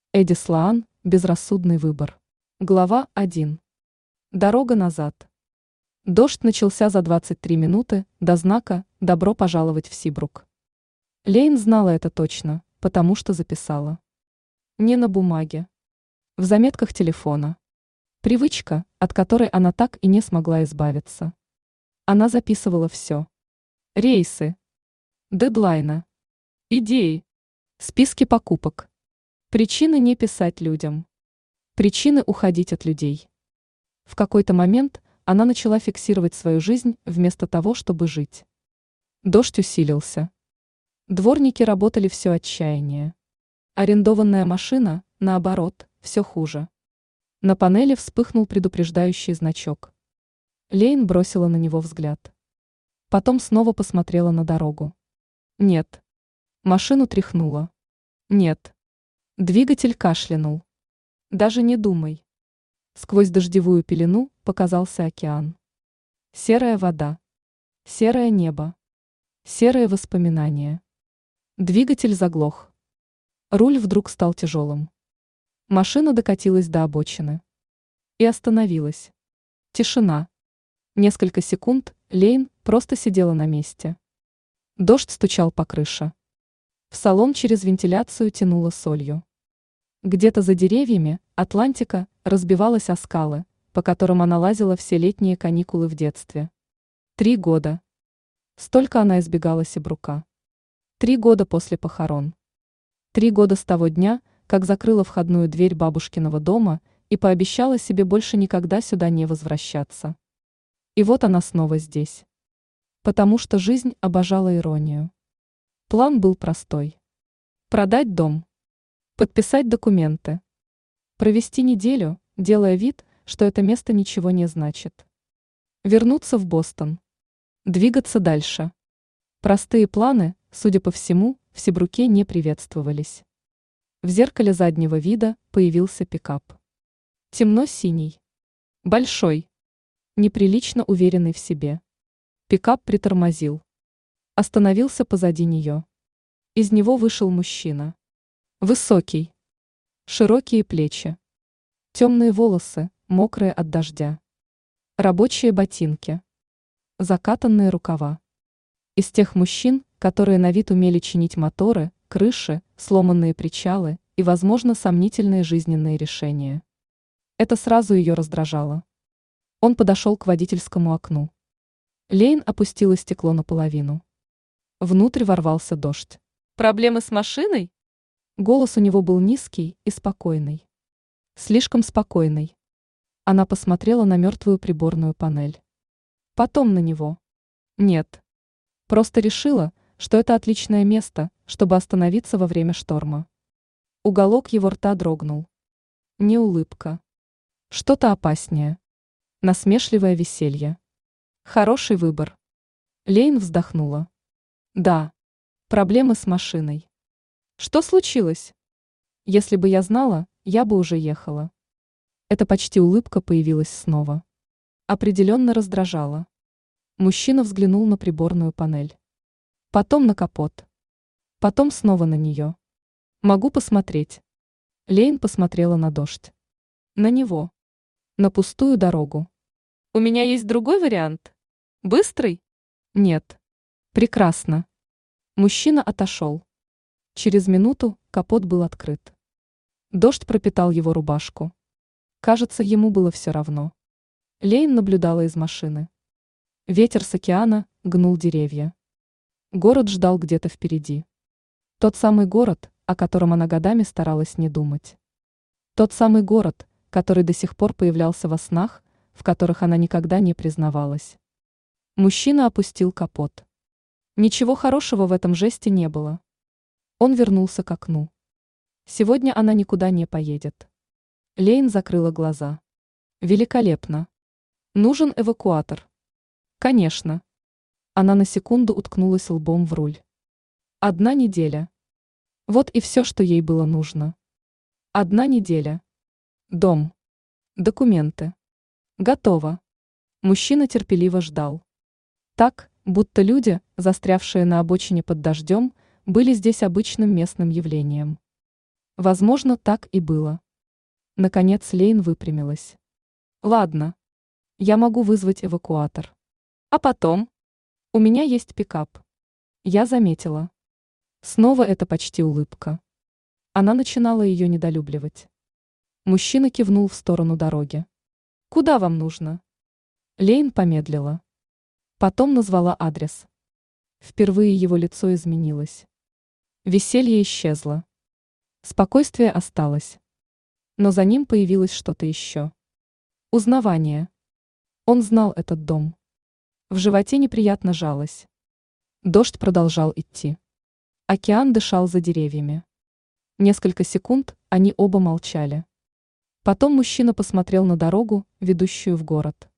Эди Слоан. Безрассудный выбор. Глава 1. Дорога назад. Дождь начался за 23 минуты до знака «Добро пожаловать в Сибрук». Лейн знала это точно, потому что записала. Не на бумаге. В заметках телефона. Привычка, от которой она так и не смогла избавиться. Она записывала все. Рейсы. Дедлайны. Идеи. Списки покупок. Причины не писать людям. Причины уходить от людей. В какой-то момент она начала фиксировать свою жизнь вместо того, чтобы жить. Дождь усилился. Дворники работали все отчаяние. Арендованная машина, наоборот, все хуже. На панели вспыхнул предупреждающий значок. Лейн бросила на него взгляд. Потом снова посмотрела на дорогу. Нет. Машину тряхнуло. Нет. Двигатель кашлянул. Даже не думай. Сквозь дождевую пелену показался океан. Серая вода. Серое небо. Серые воспоминания. Двигатель заглох. Руль вдруг стал тяжелым. Машина докатилась до обочины. И остановилась. Тишина. Несколько секунд Лейн просто сидела на месте. Дождь стучал по крыше. В салон через вентиляцию тянуло солью. Где-то за деревьями Атлантика разбивалась о скалы, по которым она лазила все летние каникулы в детстве. 3 года. Столько она избегала Сибрука. 3 года после похорон. 3 года с того дня, как закрыла входную дверь бабушкиного дома и пообещала себе больше никогда сюда не возвращаться. И вот она снова здесь. Потому что жизнь обожала иронию. План был простой. Продать дом. Подписать документы. Провести неделю, делая вид, что это место ничего не значит. Вернуться в Бостон. Двигаться дальше. Простые планы, судя по всему, в Сибруке не приветствовались. В зеркале заднего вида появился пикап. Темно-синий. Большой. Неприлично уверенный в себе. Пикап притормозил. Остановился позади нее. Из него вышел мужчина. Высокий. Широкие плечи. Темные волосы, мокрые от дождя. Рабочие ботинки. Закатанные рукава. Из тех мужчин, которые на вид умели чинить моторы, крыши, сломанные причалы и, возможно, сомнительные жизненные решения. Это сразу ее раздражало. Он подошел к водительскому окну. Лейн опустила стекло наполовину. Внутрь ворвался дождь. «Проблемы с машиной?» Голос у него был низкий и спокойный. Слишком спокойный. Она посмотрела на мертвую приборную панель. Потом на него. Нет. Просто решила, что это отличное место, чтобы остановиться во время шторма. Уголок его рта дрогнул. Не улыбка. Что-то опаснее. Насмешливое веселье. Хороший выбор. Лейн вздохнула. Да. Проблемы с машиной. Что случилось? Если бы я знала, я бы уже ехала. Эта почти улыбка появилась снова. Определенно раздражала. Мужчина взглянул на приборную панель. Потом на капот. Потом снова на нее. Могу посмотреть. Лейн посмотрела на дождь. На него. На пустую дорогу. У меня есть другой вариант. Быстрый? Нет. Прекрасно. Мужчина отошел. Через минуту капот был открыт. Дождь пропитал его рубашку. Кажется, ему было все равно. Лейн наблюдала из машины. Ветер с океана гнул деревья. Город ждал где-то впереди. Тот самый город, о котором она годами старалась не думать. Тот самый город, который до сих пор появлялся во снах, в которых она никогда не признавалась. Мужчина опустил капот. Ничего хорошего в этом жесте не было. Он вернулся к окну. Сегодня она никуда не поедет. Лейн закрыла глаза. Великолепно. Нужен эвакуатор. Конечно. Она на секунду уткнулась лбом в руль. 1 неделя. Вот и все, что ей было нужно. 1 неделя. Дом. Документы. Готово. Мужчина терпеливо ждал. Так, будто люди, застрявшие на обочине под дождем, были здесь обычным местным явлением. Возможно, так и было. Наконец Лейн выпрямилась. Ладно, я могу вызвать эвакуатор. А потом? У меня есть пикап. Я заметила. Снова это почти улыбка. Она начинала ее недолюбливать. Мужчина кивнул в сторону дороги. Куда вам нужно? Лейн помедлила. Потом назвала адрес. Впервые его лицо изменилось. Веселье исчезло. Спокойствие осталось. Но за ним появилось что-то еще. Узнавание. Он знал этот дом. В животе неприятно жалось. Дождь продолжал идти. Океан дышал за деревьями. Несколько секунд они оба молчали. Потом мужчина посмотрел на дорогу, ведущую в город.